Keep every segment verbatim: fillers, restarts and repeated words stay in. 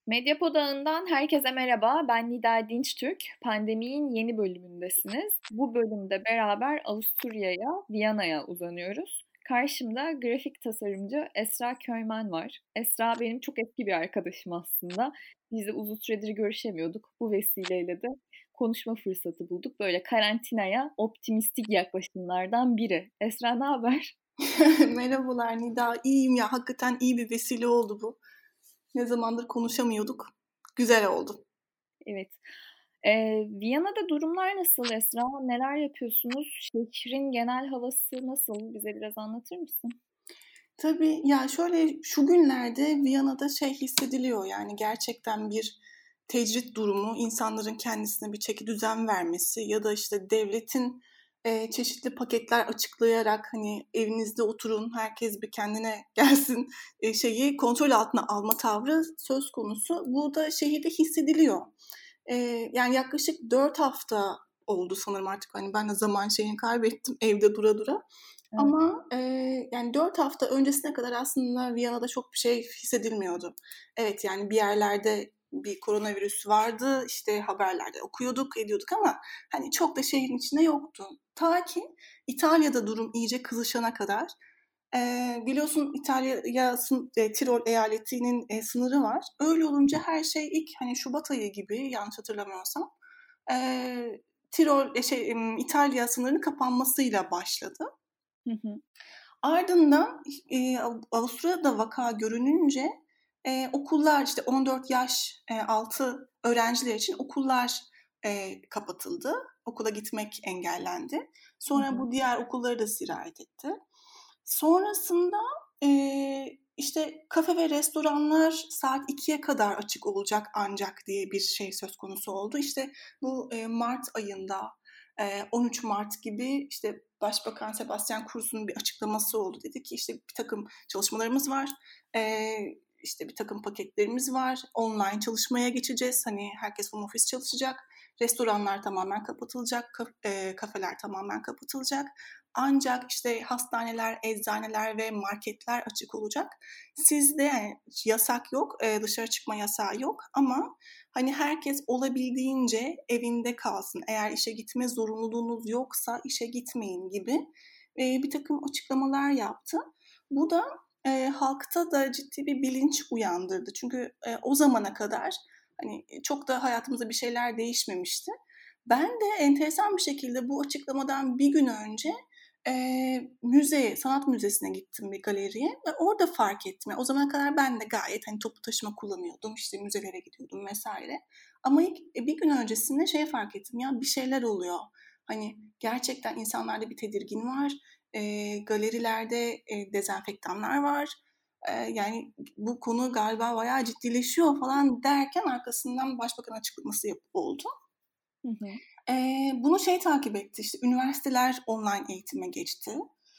Medyapod ağından herkese merhaba. Ben Nida Dinçtürk. Pandeminin yeni bölümündesiniz. Bu bölümde beraber Avusturya'ya, Viyana'ya uzanıyoruz. Karşımda grafik tasarımcı Esra Köymen var. Esra benim çok eski bir arkadaşım aslında. Biz de uzun süredir görüşemiyorduk. Bu vesileyle de konuşma fırsatı bulduk. Böyle karantinaya optimistik yaklaşımlardan biri. Esra ne haber? Merhabalar Nida. İyiyim ya. Hakikaten iyi bir vesile oldu bu. Ne zamandır konuşamıyorduk. Güzel oldu. Evet. Ee, Viyana'da durumlar nasıl Esra? Neler yapıyorsunuz? Şehrin genel havası nasıl? Bize biraz anlatır mısın? Tabii ya şöyle şu günlerde Viyana'da şey hissediliyor yani gerçekten bir tecrit durumu, insanların kendisine bir çekidüzen vermesi ya da işte devletin e, çeşitli paketler açıklayarak hani evinizde oturun, herkes bir kendine gelsin e, şeyi kontrol altına alma tavrı söz konusu. Bu da şehirde hissediliyor. E, yani yaklaşık dört hafta oldu sanırım artık hani ben de zaman şeyini kaybettim evde dura dura. Evet. Ama e, yani dört hafta öncesine kadar aslında Viyana'da çok bir şey hissedilmiyordu. Evet yani bir yerlerde bir koronavirüs vardı, işte haberlerde okuyorduk, ediyorduk ama hani çok da şehrin içinde yoktu. Ta ki İtalya'da durum iyice kızışana kadar. E, biliyorsun İtalya e, Tirol eyaletinin e, sınırı var. Öyle olunca her şey ilk hani Şubat ayı gibi yanlış hatırlamıyorsam e, Tirol e, şey e, İtalya sınırının kapanmasıyla başladı. Hı hı. Ardından e, Avusturya'da vaka görününce e, okullar işte on dört yaş e, altı öğrenciler için okullar e, kapatıldı. Okula gitmek engellendi. Hı Sonra hı. bu diğer okulları da sirayet etti. Sonrasında e, işte kafe ve restoranlar saat ikiye kadar açık olacak ancak diye bir şey söz konusu oldu. İşte bu e, Mart ayında on üç Mart gibi işte Başbakan Sebastian Kurz'un bir açıklaması oldu. Dedi ki işte bir takım çalışmalarımız var, işte bir takım paketlerimiz var, online çalışmaya geçeceğiz. Hani herkes home office çalışacak, restoranlar tamamen kapatılacak, kafeler tamamen kapatılacak. Ancak işte hastaneler, eczaneler ve marketler açık olacak. Sizde yani yasak yok, dışarı çıkma yasağı yok ama hani herkes olabildiğince evinde kalsın. Eğer işe gitme zorunluluğunuz yoksa işe gitmeyin gibi e, bir takım açıklamalar yaptı. Bu da e, halkta da ciddi bir bilinç uyandırdı. Çünkü e, o zamana kadar hani çok da hayatımızda bir şeyler değişmemişti. Ben de enteresan bir şekilde bu açıklamadan bir gün önce e, müzeye, sanat müzesine gittim, bir galeriye ve orada fark ettim. Yani o zamana kadar ben de gayet hani toplu taşıma kullanıyordum, işte müzelere gidiyordum vesaire. Ama ilk e, bir gün öncesinde şey fark ettim, ya bir şeyler oluyor. Hani gerçekten insanlarda bir tedirgin var, e, galerilerde e, dezenfektanlar var. E, yani bu konu galiba bayağı ciddileşiyor falan derken arkasından başbakan açıklaması yap- oldu. Hı hı. Ee, bunu şey takip etti, işte üniversiteler online eğitime geçti.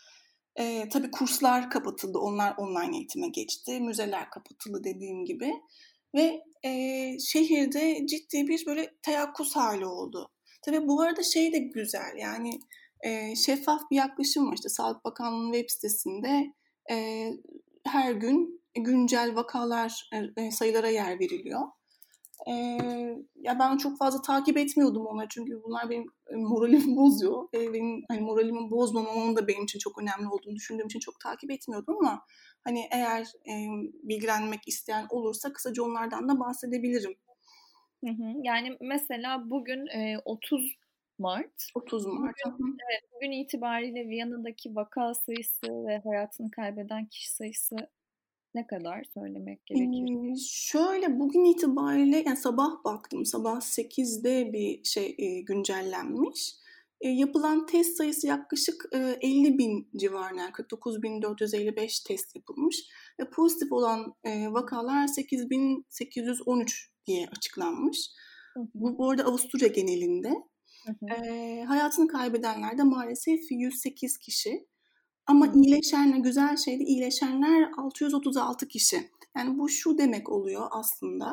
Ee, tabii kurslar kapatıldı, onlar online eğitime geçti. Müzeler kapatıldı dediğim gibi. Ve e, şehirde ciddi bir böyle teyakkuz hali oldu. Tabii bu arada şey de güzel, yani e, şeffaf bir yaklaşım var. İşte Sağlık Bakanlığı'nın web sitesinde e, her gün güncel vakalar e, sayılara yer veriliyor. Ee, ya ben çok fazla takip etmiyordum onları çünkü bunlar benim moralimi bozuyor. Ee, benim hani moralimi bozmamamın da benim için çok önemli olduğunu düşündüğüm için çok takip etmiyordum ama hani eğer e, bilgilenmek isteyen olursa kısaca onlardan da bahsedebilirim. Hı hı. Yani mesela bugün e, otuz Mart. otuz Mart. Bugün evet, bugün itibariyle Viyana'daki vaka sayısı ve hayatını kaybeden kişi sayısı ne kadar söylemek gerekir? Ee, şöyle bugün itibariyle yani sabah baktım, sabah sekizde bir şey e, güncellenmiş. E, yapılan test sayısı yaklaşık e, elli bin civarında, yani kırk dokuz bin dört yüz elli beş test yapılmış ve pozitif olan e, vakalar sekiz bin sekiz yüz on üç diye açıklanmış. Hı hı. Bu, bu arada Avusturya genelinde. Hı hı. E, hayatını kaybedenler de maalesef yüz sekiz kişi. Ama Hı. iyileşenler, güzel şey de iyileşenler altı yüz otuz altı kişi. Yani bu şu demek oluyor aslında.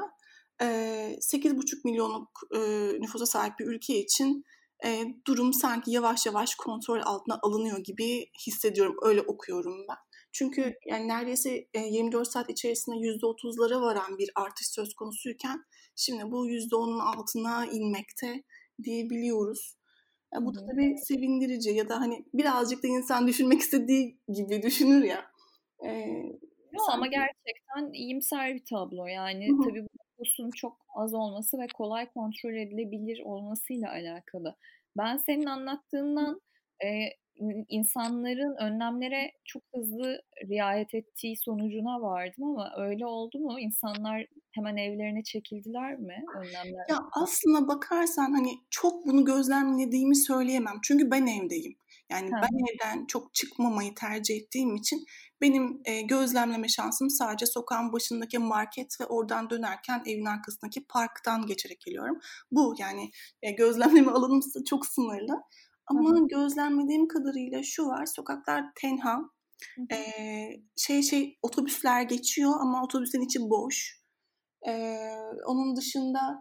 sekiz buçuk milyonluk nüfusa sahip bir ülke için durum sanki yavaş yavaş kontrol altına alınıyor gibi hissediyorum. Öyle okuyorum ben. Çünkü yani neredeyse yirmi dört saat içerisinde yüzde otuzlara varan bir artış söz konusuyken şimdi bu yüzde onun altına inmekte diyebiliyoruz. Ya bu da tabii sevindirici ya da hani birazcık da insan düşünmek istediği gibi düşünür ya. Ee, Yo, ama sanki. gerçekten iyimser bir tablo. Hı Yani hı, tabii bu nüfusun çok az olması ve kolay kontrol edilebilir olmasıyla alakalı. Ben senin anlattığından e, in- insanların önlemlere çok hızlı riayet ettiği sonucuna vardım ama öyle oldu mu? İnsanlar hemen evlerine çekildiler mi önlemler? ya aslına bakarsan hani çok bunu gözlemlediğimi söyleyemem. Çünkü ben evdeyim. Yani Hı ben hı, evden çok çıkmamayı tercih ettiğim için benim e, gözlemleme şansım sadece sokağın başındaki market ve oradan dönerken evin arkasındaki parktan geçerek geliyorum. Bu yani e, gözlemleme alanım çok sınırlı. hı Ama hı, gözlemlediğim kadarıyla şu var, sokaklar tenha. hı E, hı. şey şey otobüsler geçiyor ama otobüsün içi boş. E, onun dışında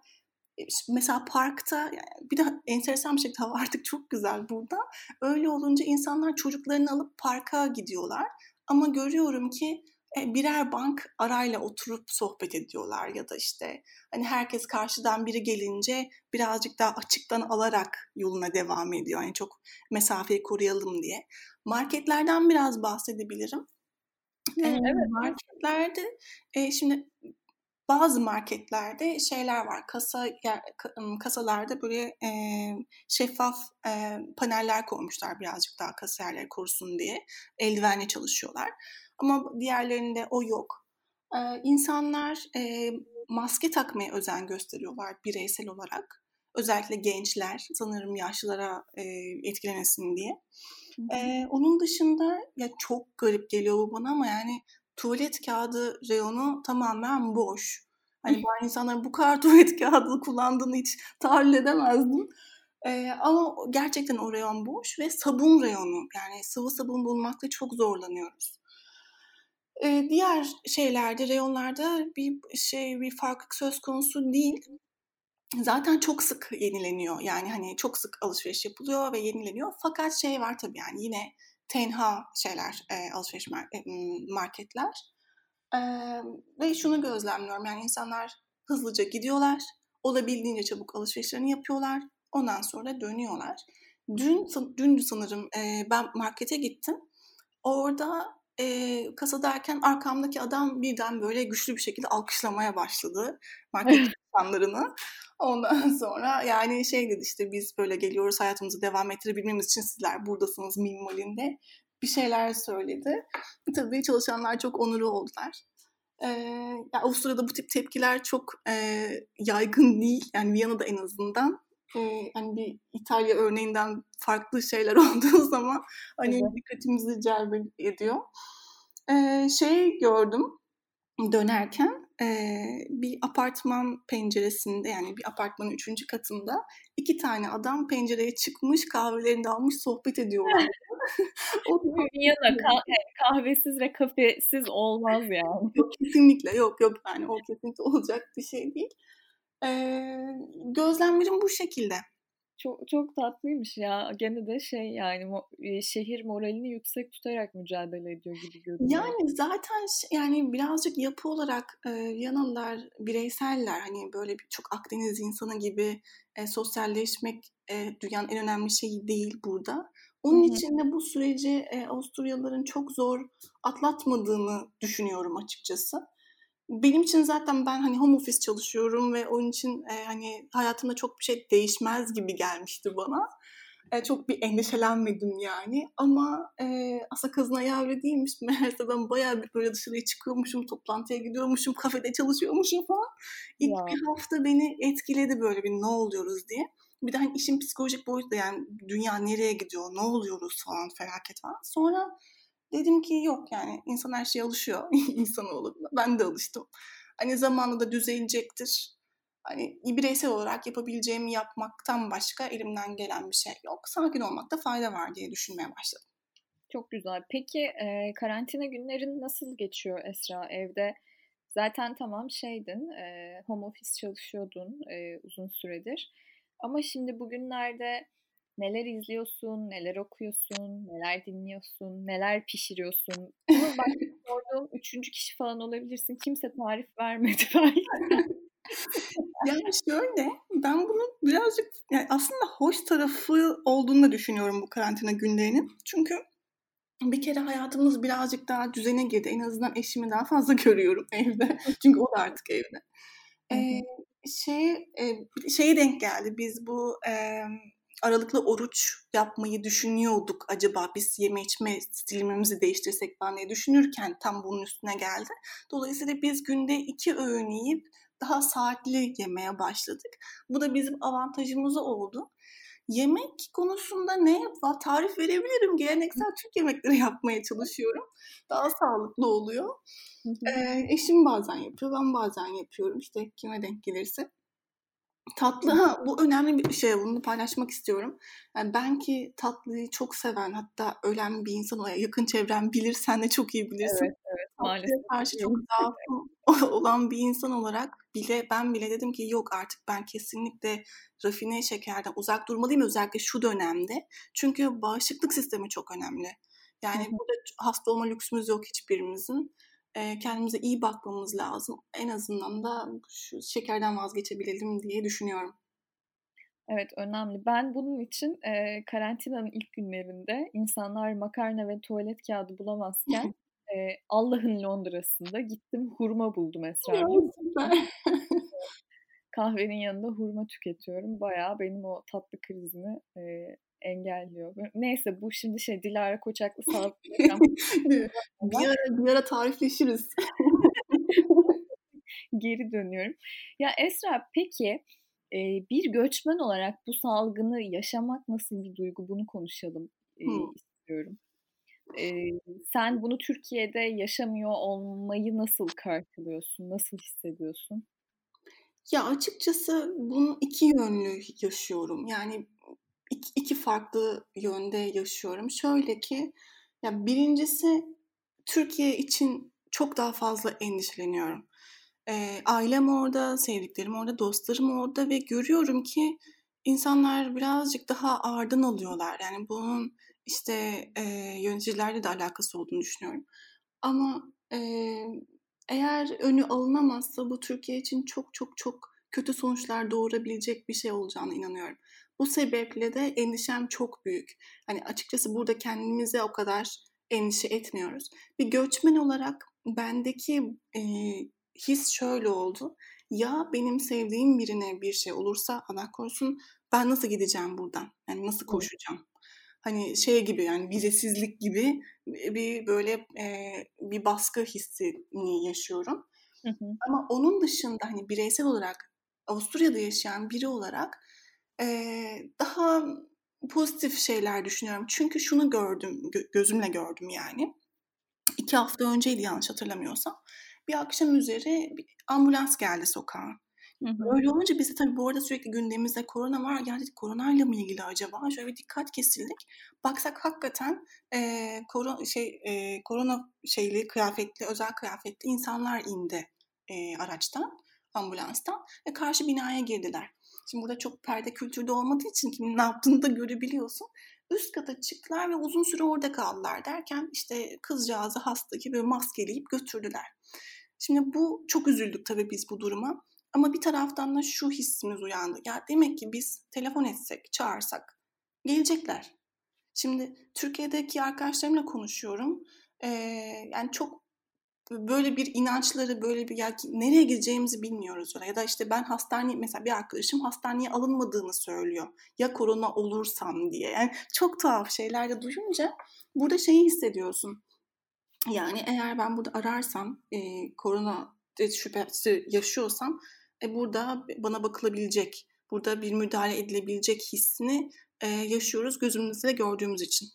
mesela parkta yani bir de enteresan bir şekilde hava artık çok güzel burada. Öyle olunca insanlar çocuklarını alıp parka gidiyorlar. Ama görüyorum ki birer bank arayla oturup sohbet ediyorlar ya da işte hani herkes karşıdan biri gelince birazcık daha açıktan alarak yoluna devam ediyor. Yani çok mesafeyi koruyalım diye. Marketlerden biraz bahsedebilirim. Hı, E, evet. marketlerde e, şimdi bazı marketlerde şeyler var. Kasa yer, kasalarda böyle e, şeffaf e, paneller koymuşlar birazcık daha kasiyerleri korusun diye. Eldivenle çalışıyorlar. Ama diğerlerinde o yok. E, insanlar e, maske takmaya özen gösteriyorlar bireysel olarak. Özellikle gençler sanırım yaşlılara e, etkilemesin diye. Hı hı. E, onun dışında ya çok garip geliyor bu bana ama yani tuvalet kağıdı reyonu tamamen boş. Hani ben insanların bu kadar tuvalet kağıdı kullandığını hiç tahayyül edemezdim. Ee, ama gerçekten o reyon boş ve sabun reyonu yani sıvı sabun bulmakta çok zorlanıyoruz. Ee, diğer şeylerde, reyonlarda bir şey bir farklılık söz konusu değil. Zaten çok sık yenileniyor. Yani hani çok sık alışveriş yapılıyor ve yenileniyor. Fakat şey var tabii yani yine tenha şeyler, e, alışveriş marketler. Ee, ve şunu gözlemliyorum yani insanlar hızlıca gidiyorlar, olabildiğince çabuk alışverişlerini yapıyorlar, ondan sonra dönüyorlar. Dün, dün sanırım e, ben markete gittim. Orada e, kasadayken arkamdaki adam birden böyle güçlü bir şekilde alkışlamaya başladı market çalışanlarını. Ondan sonra yani şey dedi işte biz böyle geliyoruz hayatımızı devam ettirebilmemiz için sizler buradasınız minvalinde bir şeyler söyledi. Tabii çalışanlar çok onuru oldular. Ee, yani Avusturya'da bu tip tepkiler çok e, yaygın değil. Yani Viyana'da en azından. Ee, hani bir İtalya örneğinden farklı şeyler olduğu zaman hani Tabii. dikkatimizi celbediyor. Ee, şey gördüm dönerken e, bir apartman penceresinde yani bir apartmanın üçüncü katında iki tane adam pencereye çıkmış kahvelerini de almış sohbet ediyorlar. O Viyana kah- yani kahvesiz ve kafesiz olmaz yani. Yok kesinlikle yok yok yani o kesinlikle olacak bir şey değil. Ee, gözlemlerim bu şekilde. Çok çok tatlıymış ya. Gene de şey yani mo- e, şehir moralini yüksek tutarak mücadele ediyor gibi görünüyor. Yani zaten ş- yani birazcık yapı olarak e, Yanalılar bireyseller hani böyle bir, çok Akdeniz insanı gibi e, sosyalleşmek e, dünyanın en önemli şeyi değil burada. Hı Onun hı. için de bu süreci e, Avusturyalıların çok zor atlatmadığını düşünüyorum açıkçası. Benim için zaten ben hani home office çalışıyorum ve onun için e, hani hayatımda çok bir şey değişmez gibi gelmişti bana. E, çok bir endişelenmedim yani. Ama e, aslında kazın ayağı öyle değilmiş. Meğerse ben bayağı bir böyle dışarıya çıkıyormuşum, toplantıya gidiyormuşum, kafede çalışıyormuşum falan. İlk Ya bir hafta beni etkiledi böyle bir ne oluyoruz diye. Bir de hani işin psikolojik boyutu da yani dünya nereye gidiyor, ne oluyoruz falan felaket falan. Sonra dedim ki yok yani insan her şeye alışıyor insanoğlu. Ben de alıştım. Hani zamanla da düzelecektir. Hani bireysel olarak yapabileceğimi yapmaktan başka elimden gelen bir şey yok. Sakin olmakta fayda var diye düşünmeye başladım. çok güzel. Peki e, karantina günlerin nasıl geçiyor Esra? Evde zaten tamam şeydin, e, home office çalışıyordun e, uzun süredir. Ama şimdi bugünlerde Neler izliyorsun, neler okuyorsun, neler dinliyorsun, neler pişiriyorsun? Bunu bak sorduğum üçüncü kişi falan olabilirsin. Kimse tarif vermedi belki de. Yani şöyle, ben bunun birazcık yani aslında hoş tarafı olduğunu da düşünüyorum bu karantina günlerinin. Çünkü bir kere hayatımız birazcık daha düzene girdi. En azından eşimi daha fazla görüyorum evde. Çünkü o da artık evde. Hı Ee, hı. şey, e, şeye denk geldi. Biz bu e, aralıklı oruç yapmayı düşünüyorduk. Acaba biz yeme içme stilimizi değiştirsek falan diye düşünürken tam bunun üstüne geldi. Dolayısıyla biz günde iki öğün yiyip daha saatli yemeye başladık. Bu da bizim avantajımız oldu. Yemek konusunda ne yap? Tarif verebilirim. Geleneksel Türk yemekleri yapmaya çalışıyorum. Daha sağlıklı oluyor. Hı hı. Ee, eşim bazen yapıyor, ben bazen yapıyorum. İşte kime denk gelirse. Tatlı, Hı. ha bu önemli bir şey, bunu paylaşmak istiyorum. Yani ben ki tatlıyı çok seven, hatta ölen bir insan olarak, yakın çevrem bilir, sen de çok iyi bilirsin. Evet, evet, Tatlıya maalesef karşı çok biliyorum. zaafım olan bir insan olarak bile ben bile dedim ki yok artık ben kesinlikle rafine şekerden uzak durmalıyım, özellikle şu dönemde. Çünkü bağışıklık sistemi çok önemli. Hı Yani hı. burada hasta olma lüksümüz yok hiçbirimizin. Eee, kendimize iyi bakmamız lazım. En azından da şu şekerden vazgeçebilelim diye düşünüyorum. Evet, önemli. Ben bunun için, eee, karantinanın ilk günlerinde insanlar makarna ve tuvalet kağıdı bulamazken, eee, Allah'ın Londra'sında gittim hurma buldum Ya, Esra'cığım. süper. Kahvenin yanında hurma tüketiyorum. Bayağı benim o tatlı krizimi, eee, engelliyor. Bö neyse bu şimdi şey Dilara Koçaklı Sağlıklı Yaşam Bir ara bir ara tarifleşiriz. geri dönüyorum. Ya Esra peki, eee, bir göçmen olarak bu salgını yaşamak nasıl bir duygu? Bunu konuşalım, eee, Hımm. istiyorum. Eee, sen bunu Türkiye'de yaşamıyor olmayı nasıl karşılıyorsun? Nasıl hissediyorsun? Ya, açıkçası bunu iki yönlü yaşıyorum. Yani ik iki farklı yönde yaşıyorum. Şöyle ki, ya, birincisi Türkiye için çok daha fazla endişeleniyorum. Eee, ailem orada, sevdiklerim orada, dostlarım orada ve görüyorum ki insanlar birazcık daha ağırdan alıyorlar. Yani bunun, işte, eee, yöneticilerle de alakası olduğunu düşünüyorum. Ama, eee, eğer önü alınamazsa bu Türkiye için çok çok çok kötü sonuçlar doğurabilecek bir şey olacağına inanıyorum. Bu sebeple de endişem çok büyük. Hani açıkçası burada kendimize o kadar endişe etmiyoruz. Bir göçmen olarak bendeki eee, his şöyle oldu. Ya benim sevdiğim birine bir şey olursa Allah korusun ben nasıl gideceğim buradan? Yani nasıl Evet. koşacağım? Hani şey gibi yani vizesizlik gibi bir böyle eee, bir baskı hissini yaşıyorum. Hı hı. Ama onun dışında hani bireysel olarak Avusturya'da yaşayan biri olarak eee, daha pozitif şeyler düşünüyorum. Çünkü şunu gördüm, gö- gözümle gördüm yani. İki hafta önceydi yanlış hatırlamıyorsam. Bir akşam üzeri bir ambulans geldi sokağa. Hı hı. Öyle olunca biz de tabii bu arada sürekli gündemimizde korona var. Ya dedik koronayla mı ilgili acaba? Şöyle bir dikkat kesildik. Baksak hakikaten eee koro şey eee, korona şeyli kıyafetli, özel kıyafetli insanlar indi eee, araçtan, ambulanstan ve karşı binaya girdiler. Şimdi burada çok perde kültürde olmadığı için kimin ne yaptığını da görebiliyorsun. Üst kata çıktılar ve uzun süre orada kaldılar derken işte kızcağızı hasta gibi maskeleyip götürdüler. Şimdi bu çok üzüldük tabii biz bu duruma. Ama bir taraftan da şu hissimiz uyandı. Ya demek ki biz telefon etsek, çağırsak gelecekler. Şimdi Türkiye'deki arkadaşlarımla konuşuyorum. Ee, yani çok böyle bir inançları, böyle bir ya nereye gideceğimizi bilmiyoruz. Ya da işte ben hastaneye mesela bir arkadaşım hastaneye alınmadığını söylüyor. Ya korona olursam diye. Yani çok tuhaf şeyler de duyunca burada şeyi hissediyorsun. Yani eğer ben burada ararsam, eee, korona şüphesi yaşıyorsam, e, burada bana bakılabilecek, burada bir müdahale edilebilecek hissini eee, yaşıyoruz gözümüzle gördüğümüz için.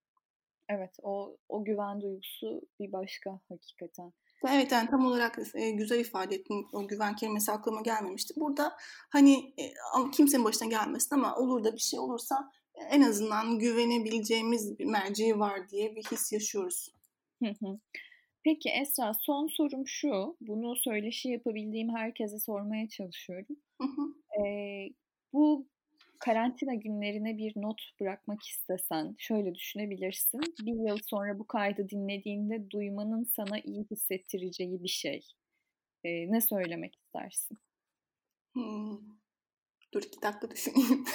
Evet, o o güven duygusu bir başka hakikaten. Evet, yani tam olarak eee, güzel ifade ettin. O güven kelimesi aklıma gelmemişti. Burada hani e, kimsenin başına gelmesin ama olur da bir şey olursa en azından güvenebileceğimiz bir merci var diye bir his yaşıyoruz. Hı hı. Peki Esra, son sorum şu, bunu söyleşi yapabildiğim herkese sormaya çalışıyorum. Hı hı. Eee, bu karantina günlerine bir not bırakmak istesen şöyle düşünebilirsin. Bir yıl sonra bu kaydı dinlediğinde duymanın sana iyi hissettireceği bir şey. Eee, ne söylemek istersin? Hımm. Dur iki dakika düşüneyim.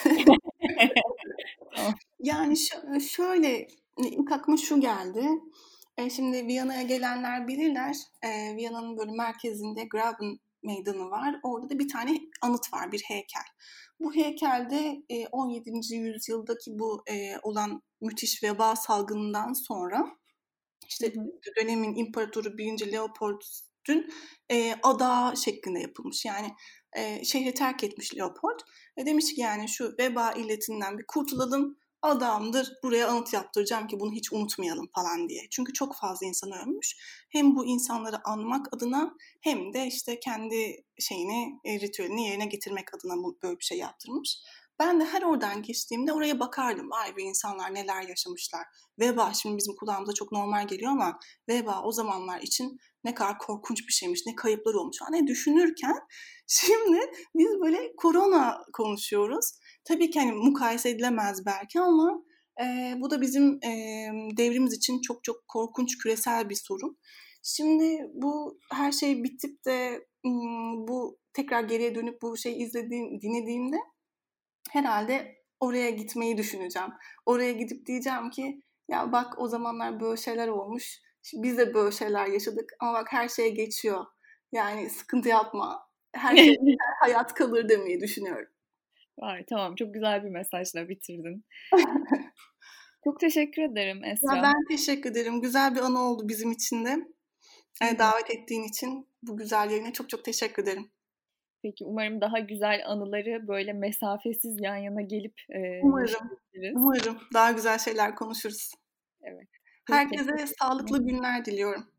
Tamam. Yani şö şöyle, ilk aklıma şu geldi. Eee, şimdi Viyana'ya gelenler bilirler. Eee, Viyana'nın böyle merkezinde Graben Meydanı var. Orada da bir tane anıt var, bir heykel. Bu heykelde eee, on yedinci yüzyıldaki bu eee, olan müthiş veba salgınından sonra Hı işte hı. dönemin imparatoru birinci. Leopold'un eee, adağı şeklinde yapılmış. Yani eee, şehri terk etmiş Leopold ve demiş ki yani şu veba illetinden bir kurtulalım, adamdır, buraya anıt yaptıracağım ki bunu hiç unutmayalım falan diye. Çünkü çok fazla insan ölmüş. Hem bu insanları anmak adına hem de işte kendi şeyini, e, ritüelini yerine getirmek adına bu, böyle bir şey yaptırmış. Ben de her oradan geçtiğimde oraya bakardım. Vay be, insanlar neler yaşamışlar. Veba şimdi bizim kulağımıza çok normal geliyor ama veba o zamanlar için ne kadar korkunç bir şeymiş, ne kayıplar olmuş. Ne düşünürken şimdi biz böyle korona konuşuyoruz. Tabii ki hani mukayese edilemez belki ama e, bu da bizim e, devrimiz için çok çok korkunç küresel bir sorun. Şimdi bu her şey bitip de bu tekrar geriye dönüp bu şeyi izlediğim, dinlediğimde herhalde oraya gitmeyi düşüneceğim. Oraya gidip diyeceğim ki ya bak o zamanlar böyle şeyler olmuş. Biz de böyle şeyler yaşadık ama bak her şey geçiyor. Yani sıkıntı yapma. Her şey biter, hayat kalır demeyi düşünüyorum. Vay, tamam, çok güzel bir mesajla bitirdin. Çok teşekkür ederim Ya Esra. ben teşekkür ederim. Güzel bir anı oldu bizim için de. Ne E, demek. davet ettiğin için bu güzel yayına çok çok teşekkür ederim. Peki, umarım daha güzel anıları böyle mesafesiz yan yana gelip, eee, Umarım, yaşayabiliriz. umarım daha güzel şeyler konuşuruz. Evet. Peki. Herkese sağlıklı günler diliyorum.